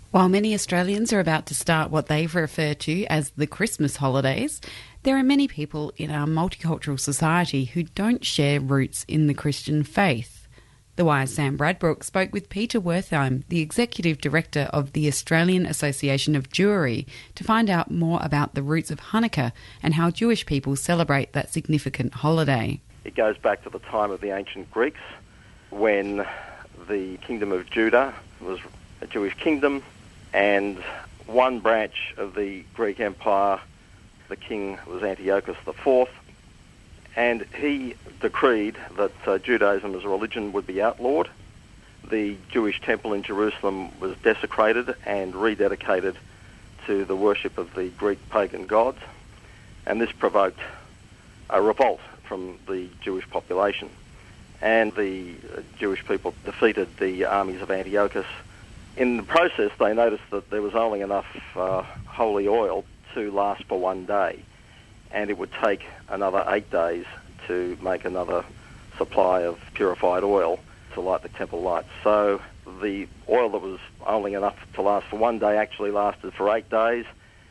While many Australians are about to start what they refer to as the Christmas holidays, there are many people in our multicultural society who don't share roots in the Christian faith. The Wire's Sam Bradbrook spoke with Peter Wertheim, the Executive Director of the Australian Association of Jewry, to find out more about the roots of Hanukkah and how Jewish people celebrate that significant holiday. It goes back to the time of the ancient Greeks, when the Kingdom of Judah was a Jewish kingdom, and one branch of the Greek Empire, the king was Antiochus IV, and he decreed that Judaism as a religion would be outlawed. The Jewish temple in Jerusalem was desecrated and rededicated to the worship of the Greek pagan gods, and this provoked a revolt from the Jewish population. And the Jewish people defeated the armies of Antiochus. In the process, they noticed that there was only enough holy oil to last for one day, and it would take another 8 days to make another supply of purified oil to light the temple lights. So the oil that was only enough to last for one day actually lasted for 8 days,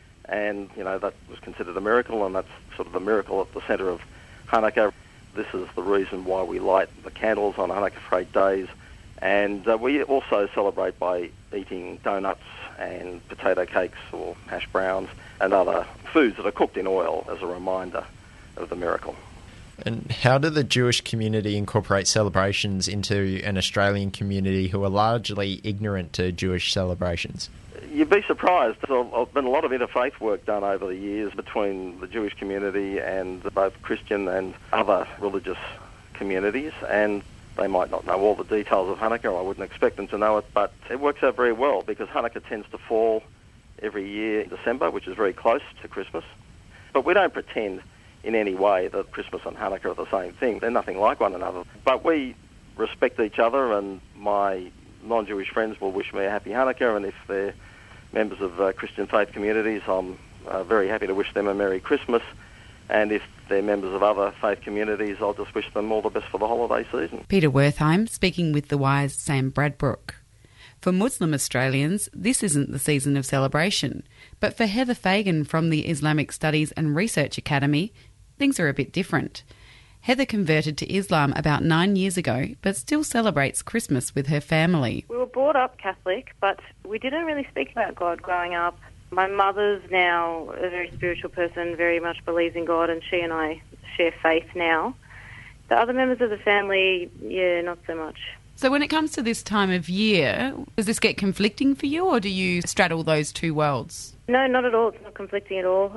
and that was considered a miracle, and that's sort of the miracle at the centre of Hanukkah. This is the reason why we light the candles on Hanukkah for 8 days. And we also celebrate by eating donuts and potato cakes or hash browns and other foods that are cooked in oil as a reminder of the miracle. And how do the Jewish community incorporate celebrations into an Australian community who are largely ignorant to Jewish celebrations? You'd be surprised. There's been a lot of interfaith work done over the years between the Jewish community and both Christian and other religious communities, and they might not know all the details of Hanukkah. I wouldn't expect them to know it, but it works out very well because Hanukkah tends to fall every year in December, which is very close to Christmas. But we don't pretend in any way that Christmas and Hanukkah are the same thing. They're nothing like one another. But we respect each other, and my non-Jewish friends will wish me a happy Hanukkah, and if they're members of Christian faith communities, I'm very happy to wish them a Merry Christmas. And if they're members of other faith communities, I'll just wish them all the best for the holiday season. Peter Wertheim speaking with The Wire's Sam Bradbrook. For Muslim Australians, this isn't the season of celebration. But for Heather Fagan from the Islamic Studies and Research Academy, things are a bit different. Heather converted to Islam about 9 years ago, but still celebrates Christmas with her family. We were brought up Catholic, but we didn't really speak about God growing up. My mother's now a very spiritual person, very much believes in God, and she and I share faith now. The other members of the family, not so much. So when it comes to this time of year, does this get conflicting for you, or do you straddle those two worlds? No, not at all. It's not conflicting at all.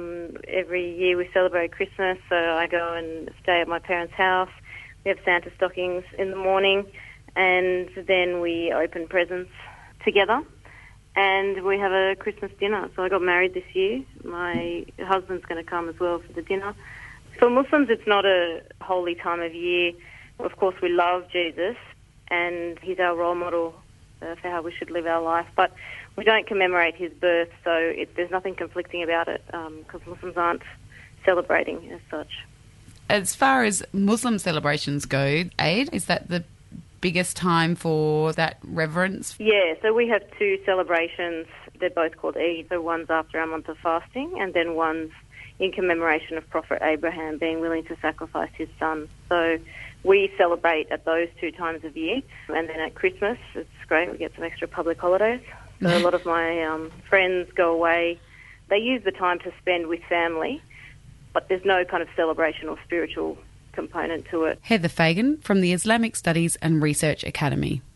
Every year we celebrate Christmas, so I go and stay at my parents' house. We have Santa stockings in the morning, and then we open presents together. And we have a Christmas dinner. So I got married this year. My husband's going to come as well for the dinner. For Muslims, it's not a holy time of year. Of course, we love Jesus, and he's our role model for how we should live our life. But we don't commemorate his birth, so there's nothing conflicting about it because Muslims aren't celebrating as such. As far as Muslim celebrations go, Eid, is that the biggest time for that reverence? Yeah, so we have two celebrations. They're both called Eid. So one's after our month of fasting, and then one's in commemoration of Prophet Abraham being willing to sacrifice his son. So we celebrate at those 2 times of year. And then at Christmas, it's great. We get some extra public holidays. So a lot of my friends go away. They use the time to spend with family, but there's no kind of celebration or spiritual component to it. Heather Fagan from the Islamic Studies and Research Academy.